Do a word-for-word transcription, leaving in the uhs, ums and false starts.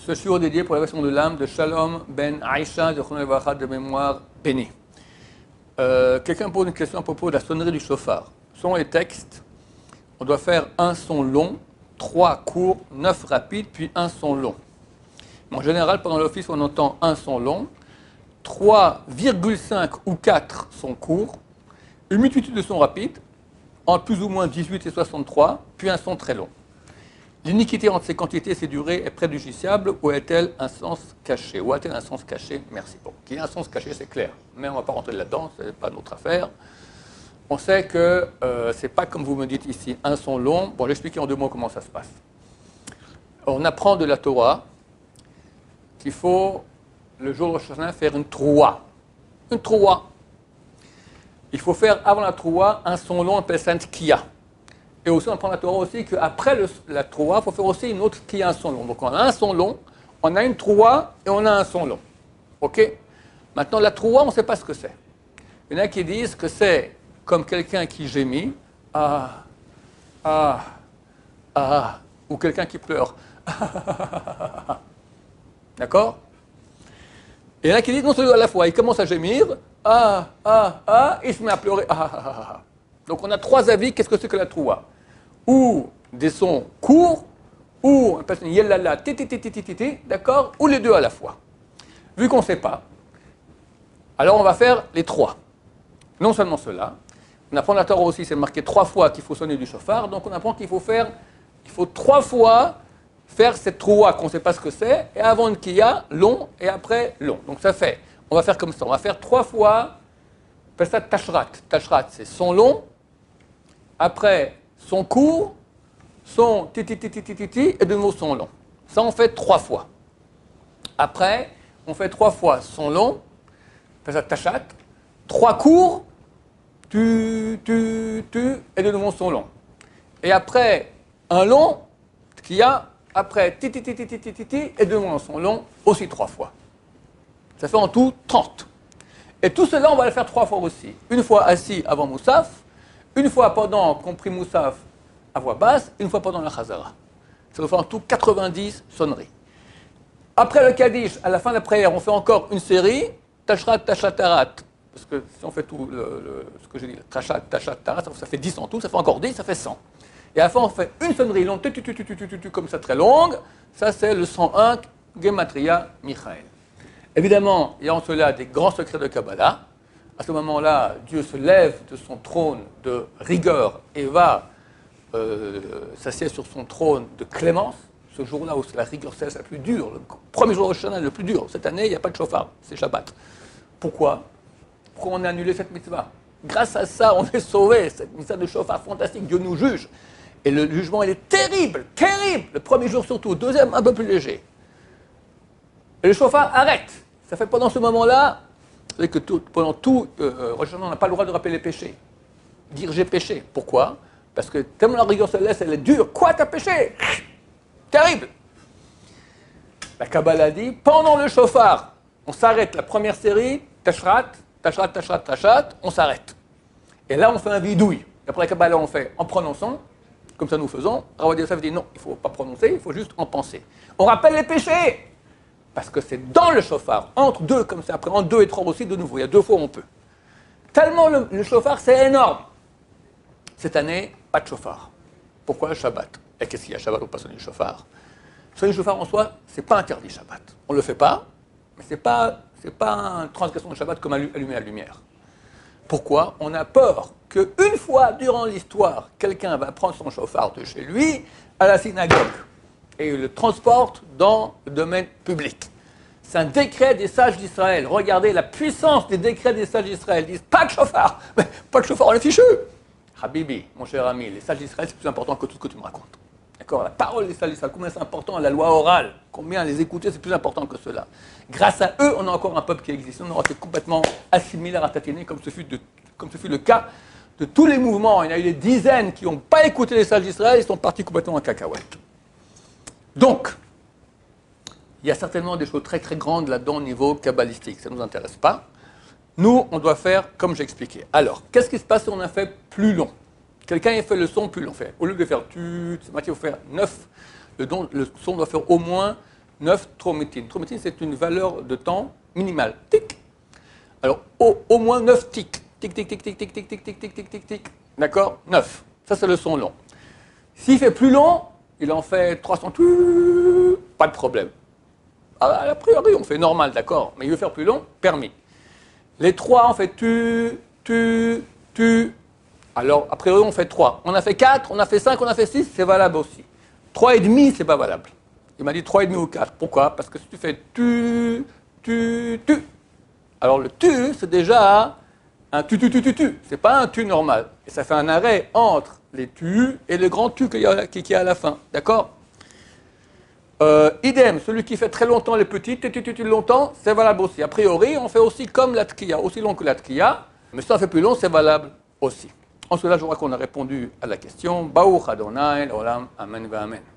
Ce shiur est dédié pour la version de l'âme de Shalom ben Aïcha de Chonel Vachat de mémoire bénie. Euh, Quelqu'un pose une question à propos de la sonnerie du shofar. Selon les textes, on doit faire un son long, trois courts, neuf rapides, puis un son long. Mais en général, pendant l'office, on entend un son long, trois virgule cinq ou quatre sons courts, une multitude de sons rapides, entre plus ou moins dix-huit et soixante-trois, puis un son très long. L'iniquité entre ces quantités et ces durées est préjudiciable ou est-elle un sens caché? Ou a-t-elle un sens caché? Merci. Bon, qu'il y ait un sens caché, c'est clair. Mais on ne va pas rentrer là-dedans, ce n'est pas notre affaire. On sait que euh, ce n'est pas comme vous me dites ici, un son long. Bon, j'explique en deux mots comment ça se passe. On apprend de la Torah qu'il faut, le jour de Rosh Hashanah, faire une troua. Une troua. Il faut faire avant la troua un son long, on appelle ça un tkiya. Et aussi, on apprend la Torah aussi qu'après la troua, il faut faire aussi une autre qui a un son long. Donc on a un son long, on a une troua et on a un son long. OK? Maintenant, la troua, on ne sait pas ce que c'est. Il y en a qui disent que c'est comme quelqu'un qui gémit, ah, ah, ah, ou quelqu'un qui pleure. D'accord? Et il y en a qui disent non, c'est à la fois. Il commence à gémir, ah, ah, ah, et il se met à pleurer, ah, ah, ah, ah. Donc on a trois avis, qu'est-ce que c'est que la troua? Ou des sons courts, ou on passe une yellala, ti ti ti ti ti ti, d'accord? Ou les deux à la fois. Vu qu'on ne sait pas, alors on va faire les trois. Non seulement cela, on apprend la Torah aussi, c'est marqué trois fois qu'il faut sonner du shofar, donc on apprend qu'il faut faire, il faut trois fois faire cette troua qu'on ne sait pas ce que c'est, et avant une kiya, long, et après long. Donc ça fait, on va faire comme ça, on va faire trois fois, on appelle ça tashrat. Tashrat, c'est son long, après son court, son ti ti ti ti ti ti ti, et de nouveau son long. Ça, on fait trois fois. Après, on fait trois fois son long, on fait ça tachat, trois courts, tu, tu, tu, et de nouveau son long. Et après, un long, qu'il y a, après ti ti ti ti ti ti ti ti, et de nouveau son long, aussi trois fois. Ça fait en tout trente. Et tout cela, on va le faire trois fois aussi. Une fois assis avant Moussaf, une fois pendant qu'on prie Moussaf à voix basse, une fois pendant la Chazara. Ça nous fait en tout quatre-vingt-dix sonneries. Après le Kaddish, à la fin de la prière, on fait encore une série, Tashrat, Tachat, Tarat. Parce que si on fait tout le, le, ce que j'ai dit, Tachat, Tachat, Tarat, ça fait dix en tout, ça fait encore dix, ça fait cent. Et à la fin, on fait une sonnerie longue, tu, tu, tu, tu, tu, tu, tu, comme ça, très longue. Ça, c'est le cent un, Gematria, Michael. Évidemment, il y a en cela des grands secrets de Kabbalah. À ce moment-là, Dieu se lève de son trône de rigueur et va euh, s'assied sur son trône de clémence. Ce jour-là où la rigueur céleste la plus dure, le premier jour de Rosh Hashanah le plus dur. Cette année, il n'y a pas de shofar, c'est Shabbat. Pourquoi? Pourquoi on a annulé cette mitzvah? Grâce à ça, on est sauvé. Cette mitzvah de shofar fantastique, Dieu nous juge. Et le jugement, il est terrible, terrible. Le premier jour surtout, le deuxième un peu plus léger. Et le shofar arrête. Ça fait pendant ce moment-là, vous savez que tout, pendant tout euh, Rosh Hashanah, on n'a pas le droit de rappeler les péchés. Dire j'ai péché. Pourquoi? Parce que tellement la rigueur céleste, elle est dure. Quoi, t'as péché? Terrible. La Kabbalah dit, pendant le shofar, on s'arrête la première série, tashrat, tashrat, tashrat, tashrat, on s'arrête. Et là, on fait un vidouille. Après la Kabbalah, on fait en prononçant, comme ça nous faisons. Rav Yosef dit non, il ne faut pas prononcer, il faut juste en penser. On rappelle les péchés. Parce que c'est dans le shofar, entre deux, comme ça, après, entre deux et trois aussi, de nouveau. Il y a deux fois où on peut. Tellement le, le shofar, c'est énorme. Cette année, pas de shofar. Pourquoi le Shabbat? Et qu'est-ce qu'il y a Shabbat ou pas sonner le shofar? Sonner le shofar en soi, c'est pas interdit Shabbat. On ne le fait pas, mais c'est pas, c'est pas une transgression de Shabbat comme allumer la lumière. Pourquoi? On a peur qu'une fois durant l'histoire, quelqu'un va prendre son shofar de chez lui à la synagogue et il le transporte dans le domaine public. C'est un décret des sages d'Israël. Regardez la puissance des décrets des sages d'Israël. Ils disent pas de shofar, mais pas de shofar, on est fichu. Habibi, mon cher ami, les sages d'Israël, c'est plus important que tout ce que tu me racontes. D'accord? La parole des sages d'Israël, combien c'est important, la loi orale, combien les écouter, c'est plus important que cela. Grâce à eux, on a encore un peuple qui existe. On aura été complètement assimilé, ratatiné, comme ce fut, de, comme ce fut le cas de tous les mouvements. Il y en a eu des dizaines qui n'ont pas écouté les sages d'Israël, ils sont partis complètement en cacahuète. Donc, il y a certainement des choses très très grandes là-dedans au niveau kabbalistique, ça ne nous intéresse pas. Nous, on doit faire comme j'ai expliqué. Alors, qu'est-ce qui se passe si on a fait plus long? Quelqu'un a fait le son plus long. Fait. Au lieu de faire tu, c'est il faut faire neuf. Le, don, le son doit faire au moins neuf trométine. Trométine, c'est une valeur de temps minimale. Tic. Alors, au, au moins neuf tics. Tic, tic, tic, tic, tic, tic, tic, tic, tic, tic, tic, tic. D'accord? neuf. Ça, c'est le son long. S'il fait plus long, il en fait trois cents. Pas de problème. A priori, on fait normal, d'accord? Mais il veut faire plus long, permis. Les trois, on fait tu, tu, tu. Alors, a priori, on fait trois. On a fait quatre, on a fait cinq, on a fait six, c'est valable aussi. trois et demi, c'est pas valable. Il m'a dit trois et demi ou quatre. Pourquoi? Parce que si tu fais tu, tu, tu. Alors, le tu, c'est déjà un tu, tu, tu, tu, tu. C'est pas un tu normal. Et ça fait un arrêt entre les tu et le grand tu qu'il y a, qu'il y a à la fin. D'accord? Euh, idem, celui qui fait très longtemps les petits, tu, tu, tu, tu, longtemps, c'est valable aussi. A priori, on fait aussi comme la tkiya, aussi long que la tkiya. Mais si on fait plus long, c'est valable aussi. En cela, je crois qu'on a répondu à la question. Baruch Adonai, Olam, Amen, Amen.